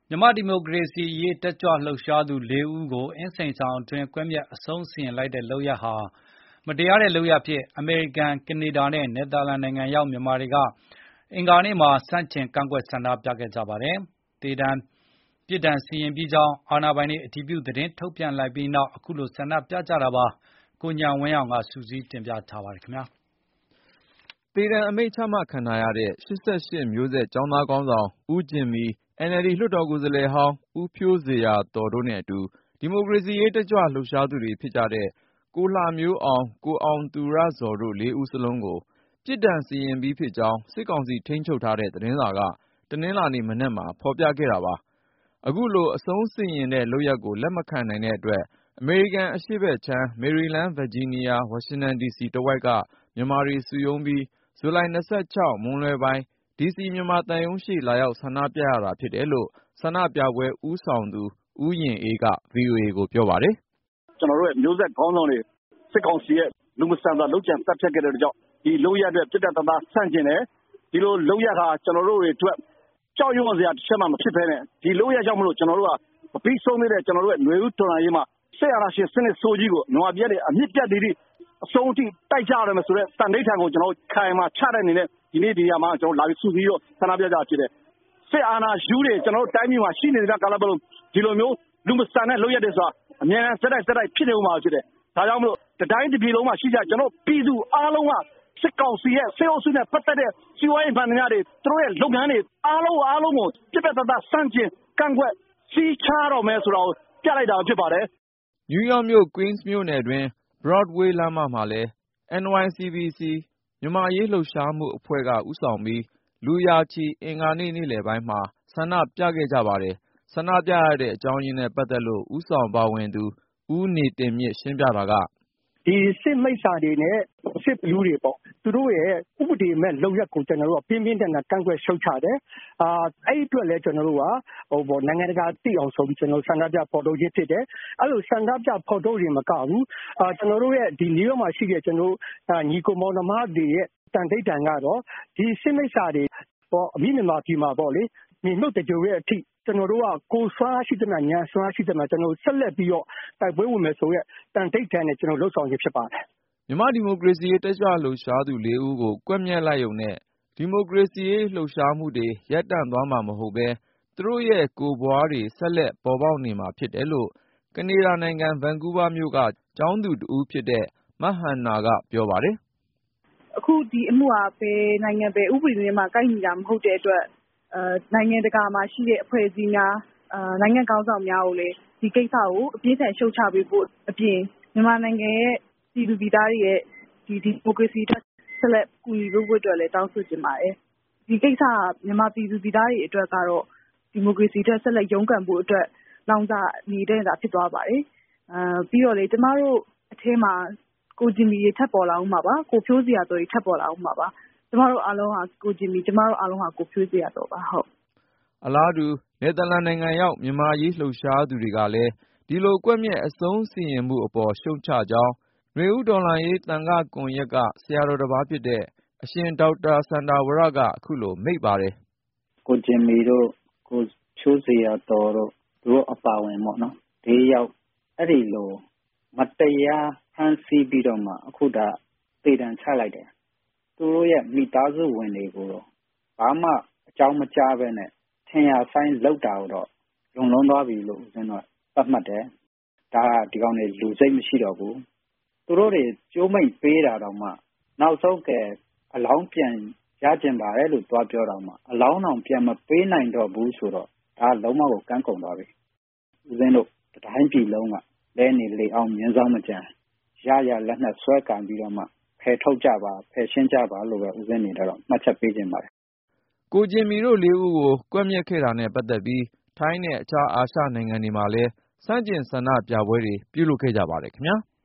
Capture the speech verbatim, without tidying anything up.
မြန်မာ့ဒီမိုကရေစီရေးတက်ကြွလှုပ်ရှားသူလေးဦးကိုအင်းစိန်ထောင်အတွင်းကွပ်မျက်အဆုံးစီရင်လိုက်တဲ့လုပ်ရပ်ဟာမတရားတဲ့လုပ်ရပ်အဖြစ်အမေရိကန်၊ကနေဒါနဲ့နယ်သာလန်နိုင်ငံရောက်မြန်မာတွေကအင်္ဂါနေ့မှာဆန့်ကျင်ကန့်ကွက်ဆန္ဒပြခဲ့ကြပါတယ်။ သေဒဏ်ပြစ်ဒဏ်စီရင်ပြီးကြောင်းအာဏာပိုင်တွေအတည်ပြုသတင်းထုတ်ပြန်လိုက်ပြီးနောက်အခုလိုဆန္ဒပြကြတာပါ။ ကိုဉာဏ်ဝင်းအောင်ကစုစည်းတင်ပြထားပါတယ်။သေဒဏ်အမိန့်ချမှတ်ခံထားရတဲ့ ၈၈ မျိုးဆက်ကျောင်းသားခေါင်းဆောင် ဦးဂျင်မီ၊ အင်န်အယ်လ်ဒီ လွှတ်တော်ကိုယ်စားလှယ်ဟောင်း ဦးဖြိုးဇေယျာသော်တို့နဲ့အတူ ဒီမိုကရေစီရေးတက်ကြွလှုပ်ရှားသူတွေဖြစ်ကြတဲ့ ကိုလှမျိုးအောင်၊ ကိုအောင်သူရဇော်တို့ လေးဦးစလုံးကို ပြစ်ဒဏ်စီရင်ပြီးဖြစ်ကြောင်း စစ်ကောင်စီထိန်းချုပ်ထားတဲ့သတင်းစာက တနင်္လာနေ့မနက်မှာ ဖော်ပြခဲ့တာပါ။ အခုလို အဆုံးစီရင်တဲ့လုပ်ရပ်ကိုလက်မခံနိုင်တဲ့အတွက် အမေရိကန်အရှေ့ဘက်ခြမ်း မေရီလန်း၊ ဗာဂျီးနီးယား၊ ဝါရှင်တန်ဒီစီတဝိုက်ကမြန်မာတွေစုရုံးပြီး ဇူလိုင် ၂၆ မွန်းလွဲပိုင်း ဒီစီမြန်မာသံရုံးရှေ့လာရောက်ဆန္ဒပြရတာဖြစ်တယ်လို့ ဆန္ဒပြပွဲဦးဆောင်သူ ဦးယဉ်အေးက ဗွီအိုအေကိုပြောပါတယ်။ “ကျနော်တို့ရဲ့မျိုးဆက်ခေါင်းဆောင်တွေစစ်ကောင်စီရဲ့လူမဆန်စွာလုပ်ကြံသတ်ဖြတ်ခဲ့တဲ့အတွက်ကြောင့်ဒီလုပ်ရပ်အတွက်ပြတ်ပြတ်သားသားဆန့်ကျင်တယ်။ဒီလိုလုပ်ရပ်ဟာကျနော်တို့တွေအတွက်ကြောက်ရွံ့စရာတစ်ချက်မှမဖြစ်ဘဲနဲ့ဒီလုပ်ရပ်ကြောင့်မလို့ကျနော်တို့ကမပြီးဆုံးသေးတဲ့ကျနော်တို့ရဲ့နွေဦးတော်လှန်ရေးမှာစစ်အာဏာရှင်စနစ်ဆိုးကြီးကိုမြန်မာပြည်ကနေအမြစ်ပြတ်သည့်အဆုံးအထိတိုက်ကြရမယ်ဆိုတဲ့သန္နိဋ္ဌာန်ကိုကျနော်တို့ခိုင်မာချတဲ့အနေနဲ့ဒီနေ့ဒီနေရာမှာကျနော်တို့လာပြီးစုစည်းတော့ဆန္ဒပြကြတာဖြစ်တယ်။စစ်အာဏာယူတွေကျနော်တို့တိုင်းပြည်မှာရှိနေတဲ့ကာလပတ်လုံးဒီလိုမျိုးလူမဆန်တဲ့လုပ်ရပ်တွေဆိုတာအများအားဆက်တိုက်ဆက်တိုက်ဖြစ်နေဦးမှာဖြစ်တယ်။ဒါကြောင့်မလို့တတိုင်းတစ်ပြည်လုံးမှာရှိကြကျွန်တော်ပြည်သူအားလုံးကစစ်ကောင်စီရဲ့စစ်အုပ်စုနဲ့ပတ်သက်တဲ့စီးပွားရေးမှန်သမျှတွေသူတို့ရဲ့လုပ်ငန်းတွေအားလုံးအားလုံးကိုပြတ်ပြတ်သားသားစန့်ကျင်ကန့်ကွက်စီးခြားတော့မယ်ဆိုတာကိုပြလိုက်တာဖြစ်ပါတယ်။ ” နယူးယောက်မြို့ Queens မြို့နယ်တွင်း Broadway လမ်းမမှာလည်း အန် ဝိုင် စီ ဗီ စီ မြန်မာ့အရေးလှုပ်ရှားမှုအဖွဲ့ကဦးဆောင်ပြီး လူရာချီ အင်္ဂါနေ့ နေ့လည်ပိုင်းမှာ ဆန္ဒပြခဲ့ကြပါတယ်။ ဆန္ဒပြရတဲ့အကြောင်းရင်းနဲ့ပတ်သက်လို့ ဦးဆောင်ပါဝင်သူ ဦးနေတင်မြင့်ရှင်းပြတာကဒီစစ်မိစ္ဆာတွေနဲ့စစ်ဘလူးတွေပေါ့သူတို့ရဲ့ဥပဒေမဲ့လုပ်ရက်ကိုကျွန်တော်တို့ကပြင်းပြင်းထန်ထန်ကန့်ကွက်ရှုတ်ချတယ်။အာအဲ့အတွက်လည်းကျွန်တော်တို့ကဟိုပေါ့နိုင်ငံတကာသိအောင်ဆိုပြီးကျွန်တော်ဆန္ဒပြဖော်ထုတ်ခြင်းဖြစ်တယ်။အဲ့လိုဆန္ဒပြဖော်ထုတ်ရင်မကဘူးအာကျွန်တော်တို့ရဲ့ဒီနယူးယောက်မှာရှိတဲ့ကျွန်တော်တို့ညီကိုမောင်နှမတွေရဲ့တန်တိတ်တန်ကတော့ဒီစစ်မိစ္ဆာတွေပေါ့အမိမြန်မာပြည်မှာပေါ့လေမြေနှုတ်တကြိုရဲ့အထိကျွန်တော်တို့ကကိုယ်ဆွမ်းရှိတဲ့ညာဆွမ်းရှိတဲ့ကျွန်တော်ဆက်လက်ပြီးတော့တိုက်ပွဲဝင်မယ်ဆိုရက်တန်တိတ်တန်နဲ့ကျွန်တော်လှုပ်ဆောင်ခြင်းဖြစ်ပါတယ်။မြန်မာ့ဒီမိုကရေစီရေးတက်ကြွလှုပ်ရှားသူလေးဦးကိုကွပ်မျက်လိုက်ရုံနဲ့ဒီမိုကရေစီရေးလှုပ်ရှားမှုတွေရပ်တန့်သွားမှာမဟုတ်ပဲသူတို့ရဲ့ကိုယ်ပွားတွေဆက်လက်ပေါ်ပေါက်နေမှာဖြစ်တယ်လို့ကနေဒါနိုင်ငံဗန်ကူးဗားမြို့ကကျောင်းသူတဦးဖြစ်တဲ့မဟန်နာကပြောပါတယ်။အခုဒီအမှုဟာဘယ်နိုင်ငံပဲဥပဒေနဲ့မှကိုက်ညီတာမဟုတ်တဲ့အတွက်အဲနိုင်ငံတကာမှာရှိတဲ့အဖွဲ့အစည်းများအာနိုင်ငံကောင်းဆောင်များကိုလည်းဒီကိစ္စကိုအပြင်းထန်ရှုတ်ချပေးဖို့အပြင်မြန်မာနိုင်ငံရဲ့ပြည်သူပြည်သားတွေရဲ့ဒီဒီမိုကရေစီတက်ဆက်လက်ကူညီဖို့အတွက်လည်းတောင်းဆိုချင်ပါတယ်။ဒီကိစ္စကမြန်မာပြည်သူပြည်သားတွေအတွက်ကတော့ဒီမိုကရေစီတက်ဆက်လက်ရုန်းကန်ဖို့အတွက်လောင်စာနေတဲ့တာဖြစ်သွားပါတယ်။အာပြီးတော့လေကျမတို့အထဲမှာကိုဂျင်မီတွေထပ်ပေါ်လာအောင်ပါပါကိုဖြိုးစရာတော်တွေထပ်ပေါ်လာအောင်ပါပါကျမတို့အားလုံးဟာကိုဂျင်မီကျမတို့အားလုံးဟာကိုဖြိုးစရာတော်ပါဟုတ်အလားတူနယ်သာလန်နိုင်ငံရောက်မြန်မာရေးလှုပ်ရှားသူတွေကလည်းဒီလိုကွပ်မျက်အဆုံးစီရင်မှုအပေါ်ရှုတ်ချကြောင်းနွေဦးတော်လှန်ရေးသံဃာ့ကွန်ရက်ကဆရာတော်တစ်ပါးဖြစ်တဲ့အရှင်ဒေါက်တာစန္ဒာဝရကအခုလိုမိန့်ပါတယ်။ကိုဂျင်မီတို့ကိုဖြိုးစရာတော်တို့သူတို့အပါဝင်ပေါ့နော်ဒီရောက်အဲ့ဒီလိုမတရားဖမ်းဆီးပြီးတော့မှအခုဒါသေဒဏ်ချလိုက်တယ်သူတို့ရဲ့မိသားစုဝင်တွေကိုတော့ဘာမှအကြောင်းမကြားပဲနဲ့ထင်ရဆိုင်လောက်တာတော့လုံလုံးသွားပြီလို့ဦးဇင်းတော့သတ်မှတ်တယ်ဒါကဒီကောင်တွေလူစိတ်မရှိတော့ဘူးသူတို့တွေကြိုးမိတ်ပေးတာတော့မှနောက်ဆုံးကဲအလောင်းပြန်ရကျင်ပါတယ်လို့သွားပြောတော့မှအလောင်းအောင်ပြန်မပေးနိုင်တော့ဘူးဆိုတော့ဒါလုံးဝကိုကန့်ကုန်သွားပြီဦးဇင်းတို့တိုင်းပြည်လုံးကလဲနေလေအောင်မြင်းဆောင်မကြံရရလက်နဲ့ဆွဲကန်ပြီးတော့မှဖယ်ထုတ်ကြပါဖယ်ရှင်းကြပါလို့ပဲဦးဇင်းနေတော့မှတ်ချက်ပေးခြင်းပါတယ်ကိုဂျင်မီတို့လေးဦးကိုကွပ်မျက်ခဲ့တာနဲ့ပတ်သက်ပြီးထိုင်းနဲ့အခြားအာရှနိုင်ငံတွေမှာလည်းစန့်ကျင်ဆန္ဒပြပွဲတွေပြုလုပ်ခဲ့ကြပါတယ်ခင်ဗျာ။